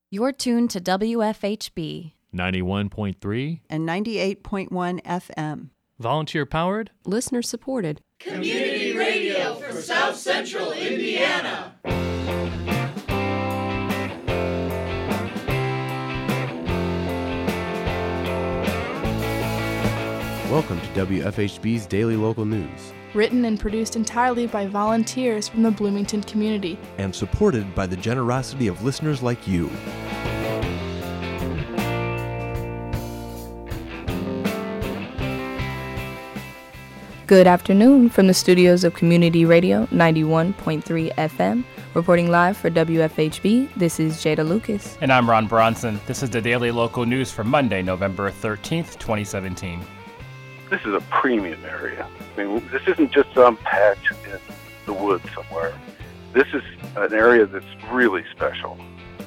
You're tuned to WFHB 91.3 and 98.1 FM. Volunteer-powered, listener-supported. Community radio for South Central Indiana. Welcome to WFHB's Daily Local News. Written and produced entirely by volunteers from the Bloomington community. And supported by the generosity of listeners like you. Good afternoon from the studios of Community Radio 91.3 FM. Reporting live for WFHB, this is Jada Lucas. And I'm Ron Bronson. This is the Daily Local News for Monday, November 13th, 2017. This is a premium area. I mean, this isn't just some patch in the woods somewhere. This is an area that's really special.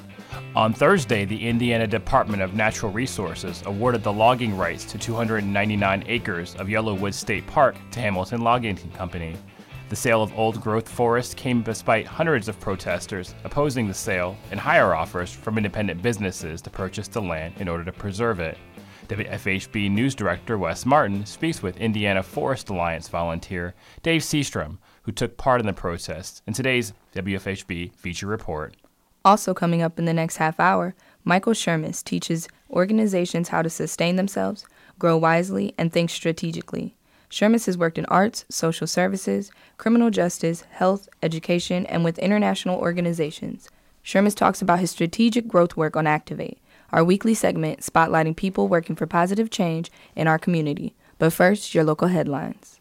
On Thursday, the Indiana Department of Natural Resources awarded the logging rights to 299 acres of Yellowwood State Park to Hamilton Logging Company. The sale of old-growth forest came despite hundreds of protesters opposing the sale and higher offers from independent businesses to purchase the land in order to preserve it. WFHB News Director Wes Martin speaks with Indiana Forest Alliance volunteer Dave Seastrom, who took part in the protests, in today's WFHB feature report. Also coming up in the next half hour, Michael Shermis teaches organizations how to sustain themselves, grow wisely, and think strategically. Shermis has worked in arts, social services, criminal justice, health, education, and with international organizations. Shermis talks about his strategic growth work on Activate, our weekly segment spotlighting people working for positive change in our community. But first, your local headlines.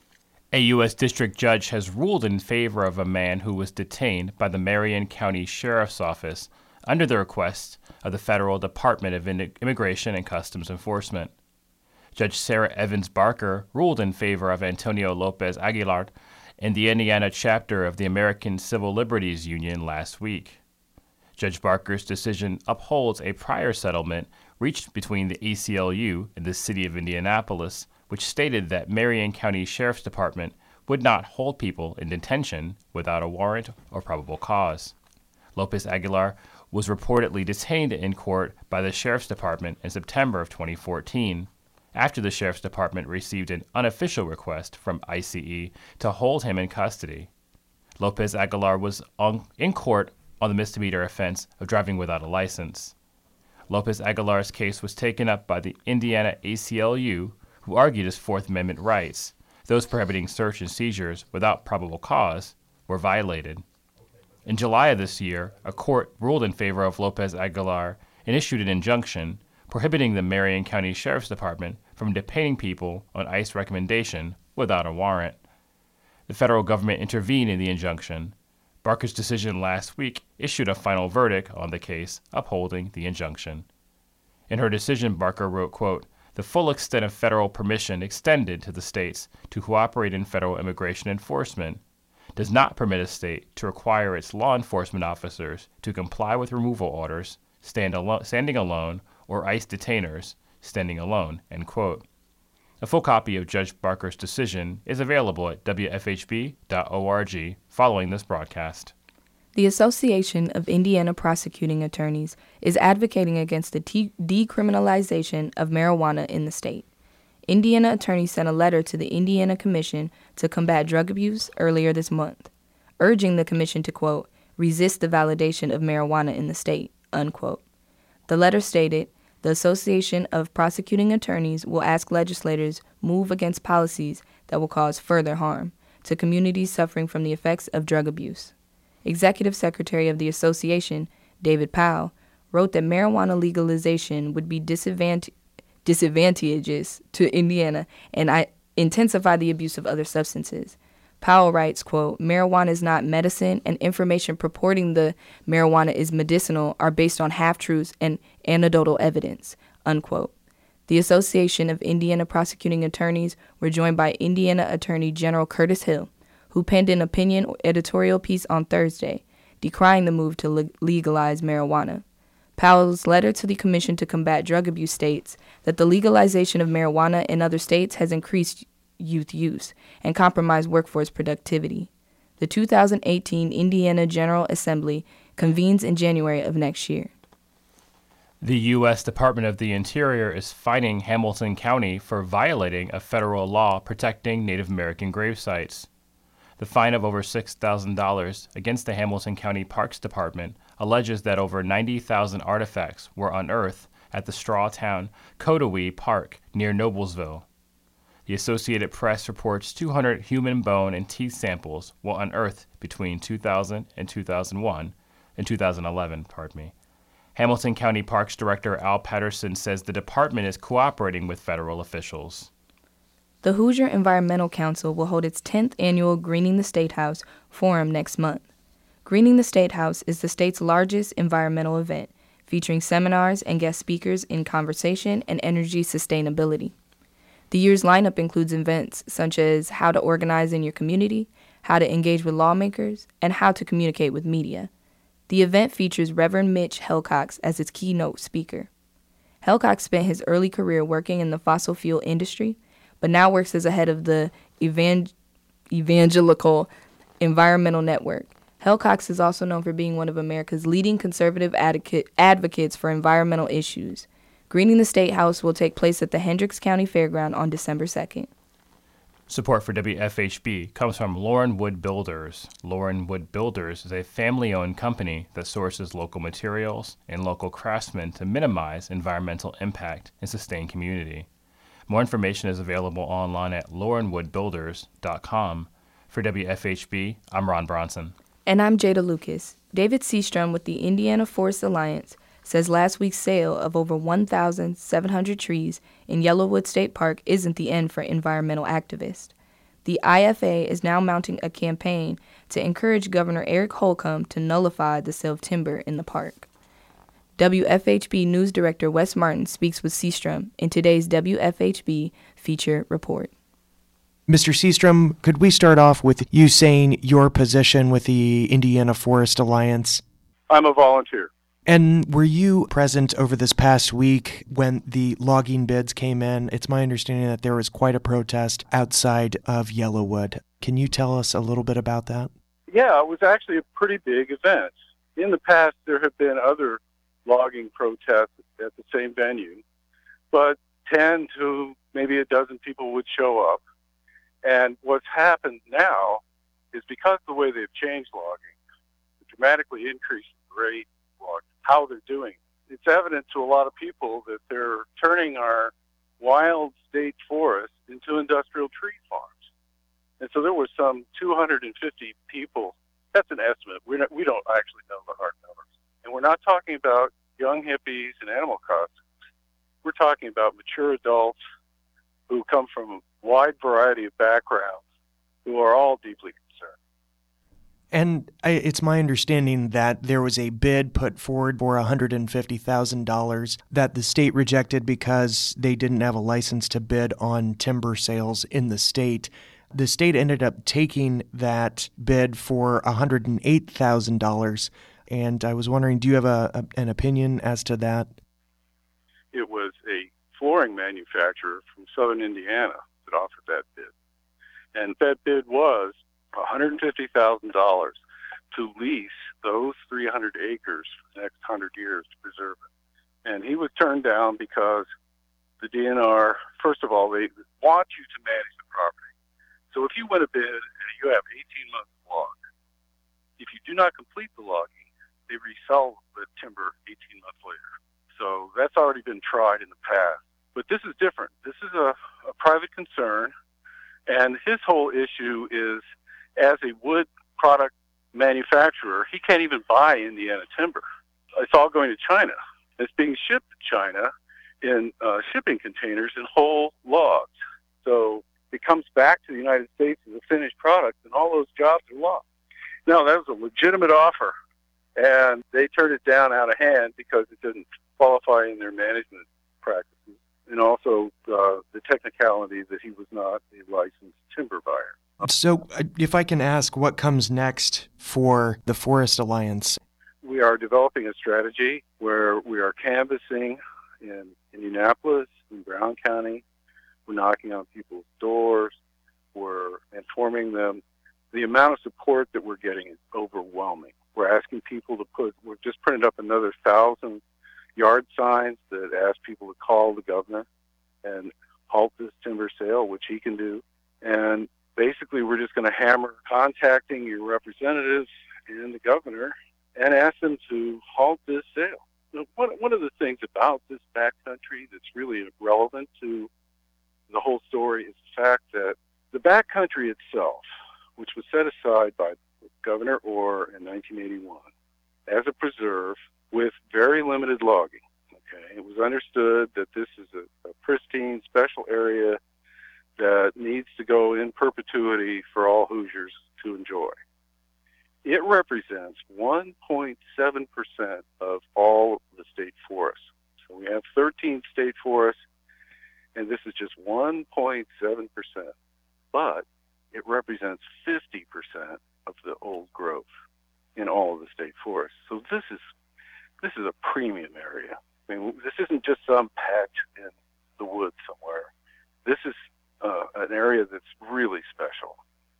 A U.S. District Judge has ruled in favor of a man who was detained by the Marion County Sheriff's Office under the request of the Federal Department of Immigration and Customs Enforcement. Judge Sarah Evans Barker ruled in favor of Antonio Lopez Aguilar in the Indiana chapter of the American Civil Liberties Union last week. Judge Barker's decision upholds a prior settlement reached between the ACLU and the City of Indianapolis, which stated that Marion County Sheriff's Department would not hold people in detention without a warrant or probable cause. Lopez Aguilar was reportedly detained in court by the Sheriff's Department in September of 2014, after the Sheriff's Department received an unofficial request from ICE to hold him in custody. Lopez Aguilar was in court on the misdemeanor offense of driving without a license. Lopez Aguilar's case was taken up by the Indiana ACLU, who argued his Fourth Amendment rights, those prohibiting search and seizures without probable cause, were violated. In July of this year, a court ruled in favor of Lopez Aguilar and issued an injunction prohibiting the Marion County Sheriff's Department from detaining people on ICE recommendation without a warrant. The federal government intervened in the injunction. Barker's decision last week issued a final verdict on the case, upholding the injunction. In her decision, Barker wrote, quote, "The full extent of federal permission extended to the states to cooperate in federal immigration enforcement does not permit a state to require its law enforcement officers to comply with removal orders, standing alone, or ICE detainers standing alone," end quote. A full copy of Judge Barker's decision is available at wfhb.org following this broadcast. The Association of Indiana Prosecuting Attorneys is advocating against the decriminalization of marijuana in the state. Indiana attorneys sent a letter to the Indiana Commission to Combat Drug Abuse earlier this month, urging the commission to, quote, resist the validation of marijuana in the state, unquote. The letter stated, the Association of Prosecuting Attorneys will ask legislators move against policies that will cause further harm to communities suffering from the effects of drug abuse. Executive Secretary of the Association, David Powell, wrote that marijuana legalization would be disadvantageous to Indiana and intensify the abuse of other substances. Powell writes, quote, marijuana is not medicine, and information purporting the marijuana is medicinal are based on half-truths and anecdotal evidence, unquote. The Association of Indiana Prosecuting Attorneys were joined by Indiana Attorney General Curtis Hill, who penned an opinion editorial piece on Thursday, decrying the move to legalize marijuana. Powell's letter to the Commission to Combat Drug Abuse states that the legalization of marijuana in other states has increased youth use and compromised workforce productivity. The 2018 Indiana General Assembly convenes in January of next year. The U.S. Department of the Interior is fining Hamilton County for violating a federal law protecting Native American grave sites. The fine of over $6,000 against the Hamilton County Parks Department alleges that over 90,000 artifacts were unearthed at the Strawtown Kodawee Park near Noblesville. The Associated Press reports 200 human bone and teeth samples were unearthed between 2000 and 2011. Hamilton County Parks Director Al Patterson says the department is cooperating with federal officials. The Hoosier Environmental Council will hold its 10th annual Greening the State House forum next month. Greening the State House is the state's largest environmental event, featuring seminars and guest speakers in conversation and energy sustainability. The year's lineup includes events such as how to organize in your community, how to engage with lawmakers, and how to communicate with media. The event features Reverend Mitch Helcox as its keynote speaker. Helcox spent his early career working in the fossil fuel industry, but now works as a head of the Evangelical Environmental Network. Helcox is also known for being one of America's leading conservative advocates for environmental issues. Greening the State House will take place at the Hendricks County Fairground on December 2nd. Support for WFHB comes from Lauren Wood Builders. Lauren Wood Builders is a family-owned company that sources local materials and local craftsmen to minimize environmental impact and sustain community. More information is available online at laurenwoodbuilders.com. For WFHB, I'm Ron Bronson. And I'm Jada Lucas. David Seastrom with the Indiana Forest Alliance says last week's sale of over 1,700 trees in Yellowwood State Park isn't the end for environmental activists. The IFA is now mounting a campaign to encourage Governor Eric Holcomb to nullify the sale of timber in the park. WFHB News Director Wes Martin speaks with Seastrom in today's WFHB feature report. Mr. Seastrom, could we start off with you saying your position with the Indiana Forest Alliance? I'm a volunteer. And were you present over this past week when the logging bids came in? It's my understanding that there was quite a protest outside of Yellowwood. Can you tell us a little bit about that? Yeah, it was actually a pretty big event. In the past, there have been other logging protests at the same venue, but 10 to maybe a dozen people would show up. And what's happened now is because of the way they've changed logging, dramatically increased the rate of how they're doing. It's evident to a lot of people that they're turning our wild state forests into industrial tree farms. And so there were some 250 people. That's an estimate. We don't actually know the hard numbers. And we're not talking about young hippies and animal costumes. We're talking about mature adults who come from a wide variety of backgrounds who are all deeply concerned. And it's my understanding that there was a bid put forward for $150,000 that the state rejected because they didn't have a license to bid on timber sales in the state. The state ended up taking that bid for $108,000. And I was wondering, do you have an opinion as to that? It was a flooring manufacturer from southern Indiana that offered that bid. And that bid was $150,000 to lease those 300 acres for the next 100 years to preserve it. And he was turned down because the DNR, first of all, they want you to manage the property. So if you win a bid and you have 18 months to log, if you do not complete the logging, they resell the timber 18 months later. So that's already been tried in the past. But this is different. This is a private concern, and his whole issue is, as a wood product manufacturer, he can't even buy Indiana timber. It's all going to China. It's being shipped to China in shipping containers in whole logs. So it comes back to the United States as a finished product, and all those jobs are lost. Now, that was a legitimate offer, and they turned it down out of hand because it didn't qualify in their management practices, and also the technicality that he was not a licensed timber buyer. So if I can ask, what comes next for the Forest Alliance? We are developing a strategy where we are canvassing in Indianapolis, in Brown County. We're knocking on people's doors. We're informing them. The amount of support that we're getting is overwhelming. We're asking people to we've just printed up another 1,000 yard signs that ask people to call the governor and halt this timber sale, which he can do. And basically, we're just going to hammer contacting your representatives and the governor and ask them to halt this sale. One of the things about this backcountry that's really relevant to the whole story is the fact that the backcountry itself, which was set aside by Governor Orr in 1981 as a preserve with very limited logging. Okay, it was understood that this is a pristine, special area that needs to go in perpetuity for all Hoosiers to enjoy. It represents 1.7% of all the state forests. So we have 13 state forests, and this is just 1.7%. But it represents 50% of the old growth in all of the state forests. So this is a premium area. I mean, this isn't just some patch in the woods somewhere. This is an area that's really special.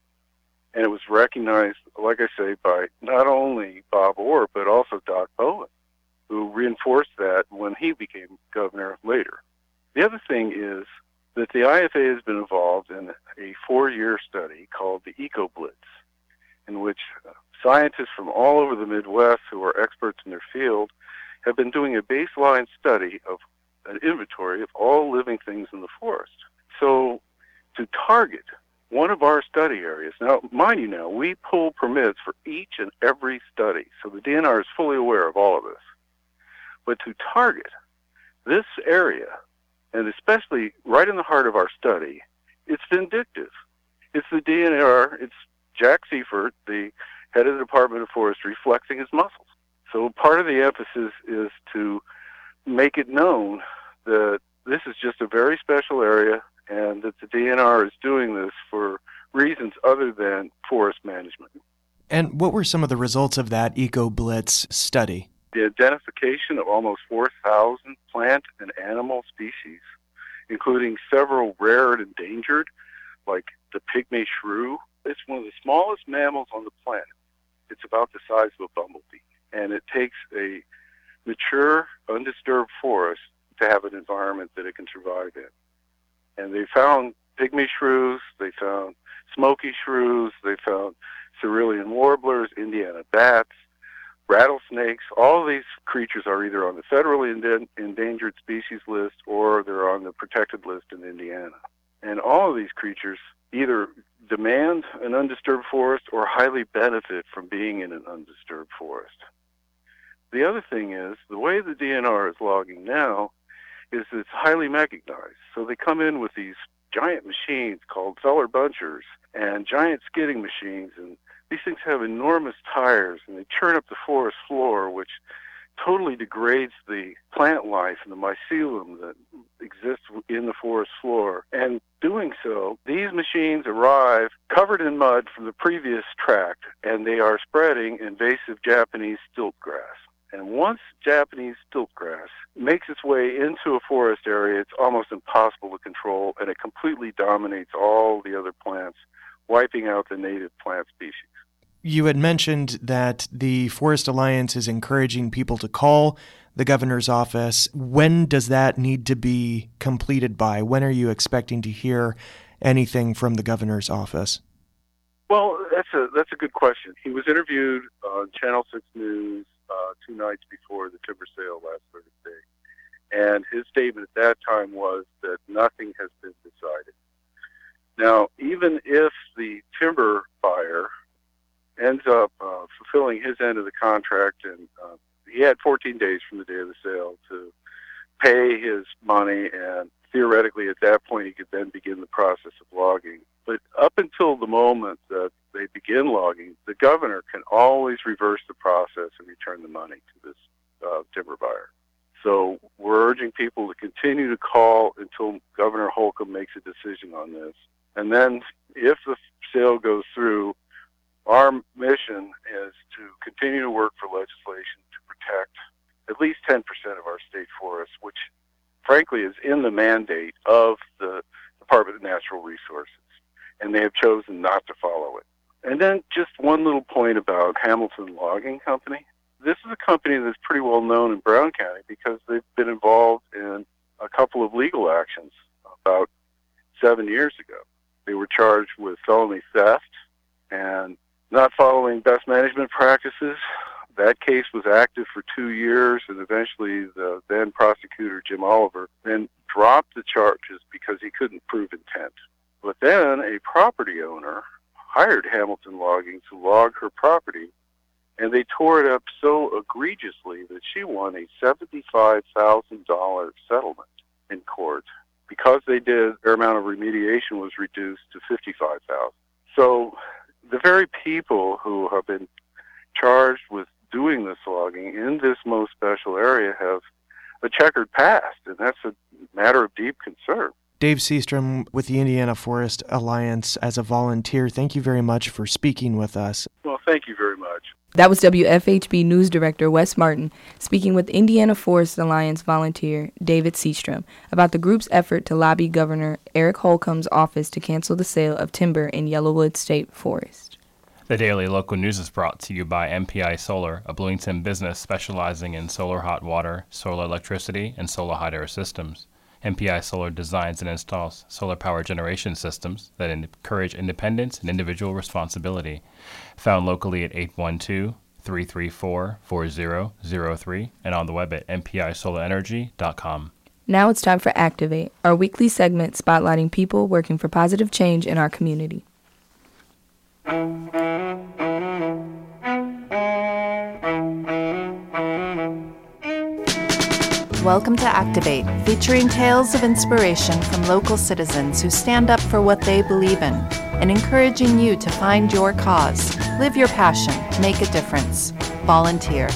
And it was recognized, like I say, by not only Bob Orr, but also Doc Bowen, who reinforced that when he became governor later. The other thing is that the IFA has been involved in a 4-year study called the Eco Blitz, in which scientists from all over the Midwest who are experts in their field have been doing a baseline study of an inventory of all living things in the forest. So to target one of our study areas, now, mind you now, we pull permits for each and every study, so the DNR is fully aware of all of this. But to target this area, and especially right in the heart of our study, it's vindictive. It's the DNR, it's Jack Seifert, the head of the Department of Forestry, flexing his muscles. So part of the emphasis is to make it known that this is just a very special area and that the DNR is doing this for reasons other than forest management. And what were some of the results of that Eco Blitz study? The identification of almost 4,000 plant and animal species, including several rare and endangered, like the pygmy shrew. It's one of the smallest mammals on the planet. It's about the size of a bumblebee. And it takes a mature, undisturbed forest to have an environment that it can survive in. And they found pygmy shrews, they found smoky shrews, they found cerulean warblers, Indiana bats, rattlesnakes. All of these creatures are either on the federally endangered species list or they're on the protected list in Indiana. And all of these creatures either demand an undisturbed forest or highly benefit from being in an undisturbed forest. The other thing is, the way the DNR is logging now is it's highly mechanized. So they come in with these giant machines called feller bunchers and giant skidding machines, and these things have enormous tires, and they churn up the forest floor, which totally degrades the plant life and the mycelium that exists in the forest floor. And doing so, these machines arrive covered in mud from the previous tract, and they are spreading invasive Japanese stilt grass. And once Japanese stilt grass makes its way into a forest area, it's almost impossible to control, and it completely dominates all the other plants, wiping out the native plant species. You had mentioned that the Forest Alliance is encouraging people to call the governor's office. When does that need to be completed by? When are you expecting to hear anything from the governor's office? Well, that's a good question. He was interviewed on Channel 6 News 2 nights before the timber sale last Thursday, and his statement at that time was that nothing has been decided. Now, even if the timber buyer ends up fulfilling his end of the contract, and he had 14 days from the day of the sale to pay his money, and theoretically at that point he could then begin the process of logging. But up until the moment that they begin logging, the governor can always reverse the process and return the money to this timber buyer. So we're urging people to continue to call until Governor Holcomb makes a decision on this. And then if the sale goes through, our mission is to continue to work for legislation to protect at least 10% of our state forests, which frankly is in the mandate of the Department of Natural Resources, and they have chosen not to follow it. And then just one little point about Hamilton Logging Company. This is a company that's pretty well known in Brown County because they've been involved in a couple of legal actions about 7 years ago. They were charged with felony theft and not following best management practices. That case was active for 2 years, and eventually the then prosecutor, Jim Oliver, then dropped the charges because he couldn't prove intent. But then a property owner hired Hamilton Logging to log her property, and they tore it up so egregiously that she won a $75,000 settlement in court. Because they did, their amount of remediation was reduced to $55,000. So the very people who have been charged with doing this logging in this most special area have a checkered past, and that's a matter of deep concern. Dave Seastrom with the Indiana Forest Alliance as a volunteer, thank you very much for speaking with us. Well, thank you very much. That was WFHB News Director Wes Martin speaking with Indiana Forest Alliance volunteer David Seastrom about the group's effort to lobby Governor Eric Holcomb's office to cancel the sale of timber in Yellowwood State Forest. The Daily Local News is brought to you by MPI Solar, a Bloomington business specializing in solar hot water, solar electricity, and solar hot air systems. MPI Solar designs and installs solar power generation systems that encourage independence and individual responsibility. Found locally at 812-334-4003 and on the web at mpisolarenergy.com. Now it's time for Activate, our weekly segment spotlighting people working for positive change in our community. Welcome to Activate, featuring tales of inspiration from local citizens who stand up for what they believe in and encouraging you to find your cause, live your passion, make a difference. Volunteer.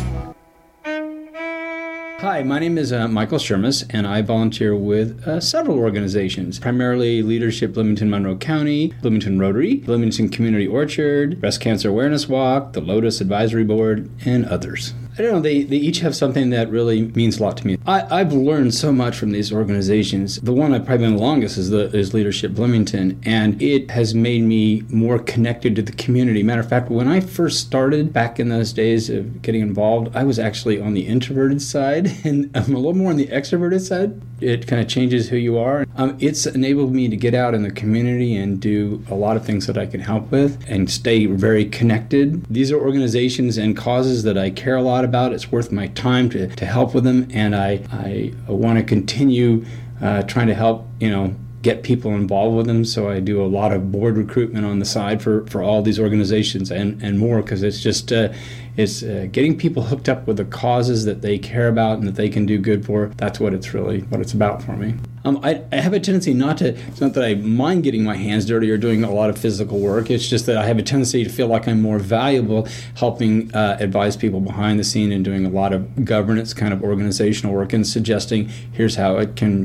Hi, my name is Michael Shermis, and I volunteer with several organizations, primarily Leadership Bloomington Monroe County, Bloomington Rotary, Bloomington Community Orchard, Breast Cancer Awareness Walk, the Lotus Advisory Board, and others. I don't know, they each have something that really means a lot to me. I've learned so much from these organizations. The one I've probably been the longest is Leadership Bloomington, and it has made me more connected to the community. Matter of fact, when I first started back in those days of getting involved, I was actually on the introverted side, and I'm a little more on the extroverted side. It kind of changes who you are. It's enabled me to get out in the community and do a lot of things that I can help with and stay very connected. These are organizations and causes that I care a lot about. It's worth my time to help with them, and I want to continue trying to help, get people involved with them. So I do a lot of board recruitment on the side for all these organizations and more, because it's just getting people hooked up with the causes that they care about and that they can do good for. That's what it's about for me. I have a tendency it's not that I mind getting my hands dirty or doing a lot of physical work. It's just that I have a tendency to feel like I'm more valuable helping advise people behind the scene and doing a lot of governance kind of organizational work and suggesting here's how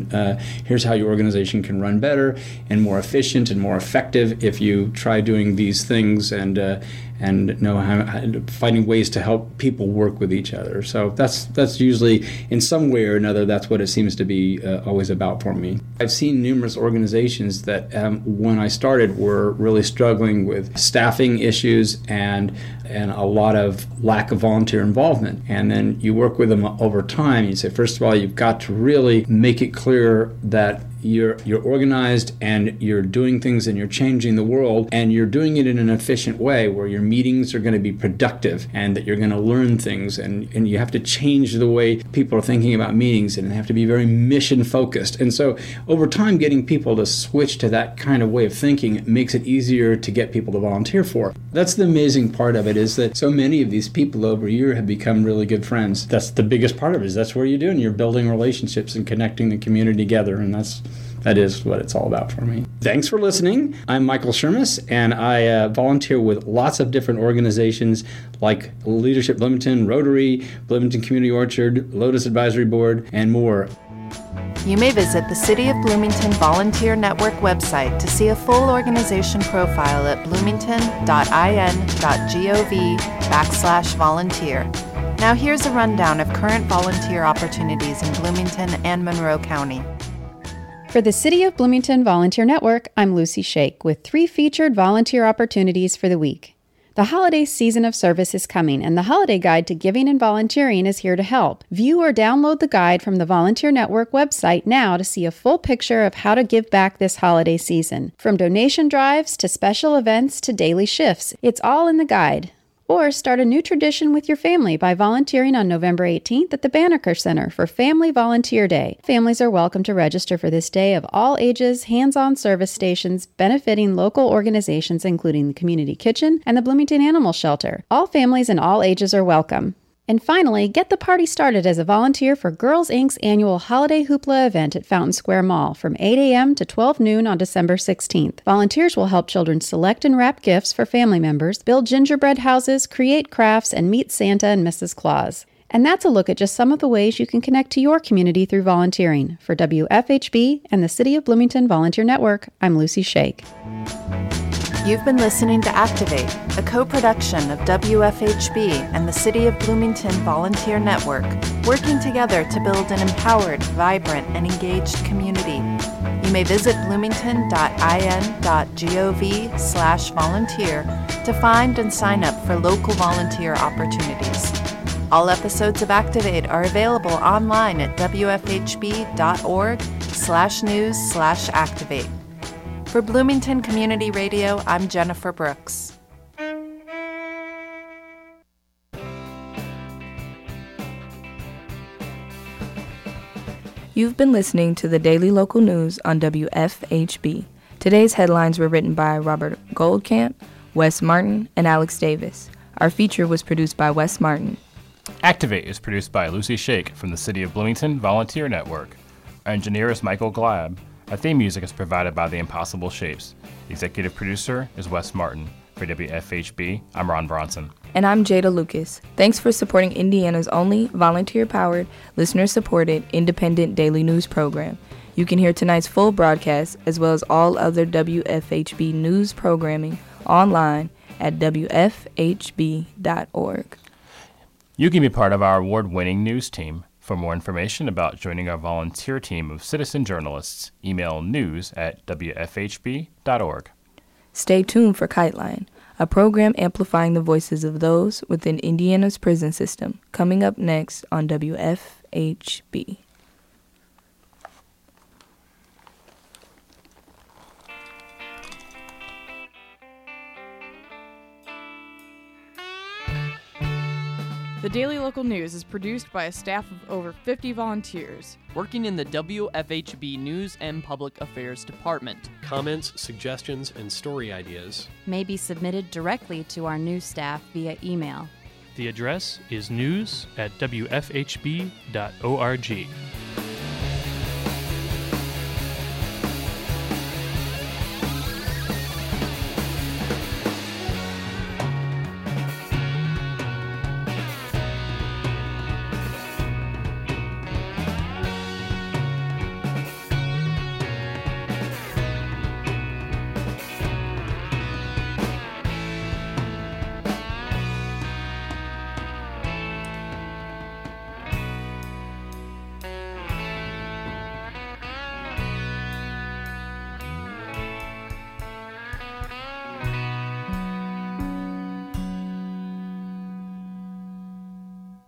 your organization can run better and more efficient and more effective if you try doing these things and know how finding ways to help people work with each other. So that's usually, in some way or another, that's what it seems to be always about for me. I've seen numerous organizations that when I started were really struggling with staffing issues and a lot of lack of volunteer involvement. And then you work with them over time. You say, first of all, you've got to really make it clear that you're organized and you're doing things and you're changing the world and you're doing it in an efficient way where your meetings are going to be productive and that you're going to learn things, and you have to change the way people are thinking about meetings and they have to be very mission focused. And so over time, getting people to switch to that kind of way of thinking makes it easier to get people to volunteer for. That's the amazing part of it, is that so many of these people over a year have become really good friends. That's the biggest part of it, is that's what you're doing. You're building relationships and connecting the community together, and that is what it's all about for me. Thanks for listening. I'm Michael Shermis, and I volunteer with lots of different organizations like Leadership Bloomington, Rotary, Bloomington Community Orchard, Lotus Advisory Board, and more. You may visit the City of Bloomington Volunteer Network website to see a full organization profile at bloomington.in.gov/volunteer. Now here's a rundown of current volunteer opportunities in Bloomington and Monroe County. For the City of Bloomington Volunteer Network, I'm Lucy Shake with 3 featured volunteer opportunities for the week. The holiday season of service is coming, and the Holiday Guide to Giving and Volunteering is here to help. View or download the guide from the Volunteer Network website now to see a full picture of how to give back this holiday season. From donation drives to special events to daily shifts, it's all in the guide. Or start a new tradition with your family by volunteering on November 18th at the Banneker Center for Family Volunteer Day. Families are welcome to register for this day of all ages, hands-on service stations benefiting local organizations including the Community Kitchen and the Bloomington Animal Shelter. All families and all ages are welcome. And finally, get the party started as a volunteer for Girls Inc.'s annual Holiday Hoopla event at Fountain Square Mall from 8 a.m. to 12 noon on December 16th. Volunteers will help children select and wrap gifts for family members, build gingerbread houses, create crafts, and meet Santa and Mrs. Claus. And that's a look at just some of the ways you can connect to your community through volunteering. For WFHB and the City of Bloomington Volunteer Network, I'm Lucy Shake. You've been listening to Activate, a co-production of WFHB and the City of Bloomington Volunteer Network, working together to build an empowered, vibrant, and engaged community. You may visit bloomington.in.gov/volunteer to find and sign up for local volunteer opportunities. All episodes of Activate are available online at wfhb.org/news/activate. For Bloomington Community Radio, I'm Jennifer Brooks. You've been listening to the Daily Local News on WFHB. Today's headlines were written by Robert Goldcamp, Wes Martin, and Alex Davis. Our feature was produced by Wes Martin. Activate is produced by Lucy Shake from the City of Bloomington Volunteer Network. Our engineer is Michael Glab. Our theme music is provided by The Impossible Shapes. The executive producer is Wes Martin. For WFHB, I'm Ron Bronson. And I'm Jada Lucas. Thanks for supporting Indiana's only volunteer-powered, listener-supported, independent daily news program. You can hear tonight's full broadcast, as well as all other WFHB news programming, online at WFHB.org. You can be part of our award-winning news team. For more information about joining our volunteer team of citizen journalists, email news@wfhb.org. Stay tuned for KiteLine, a program amplifying the voices of those within Indiana's prison system, coming up next on WFHB. The Daily Local News is produced by a staff of over 50 volunteers working in the WFHB News and Public Affairs Department. Comments, suggestions, and story ideas may be submitted directly to our news staff via email. The address is news@wfhb.org.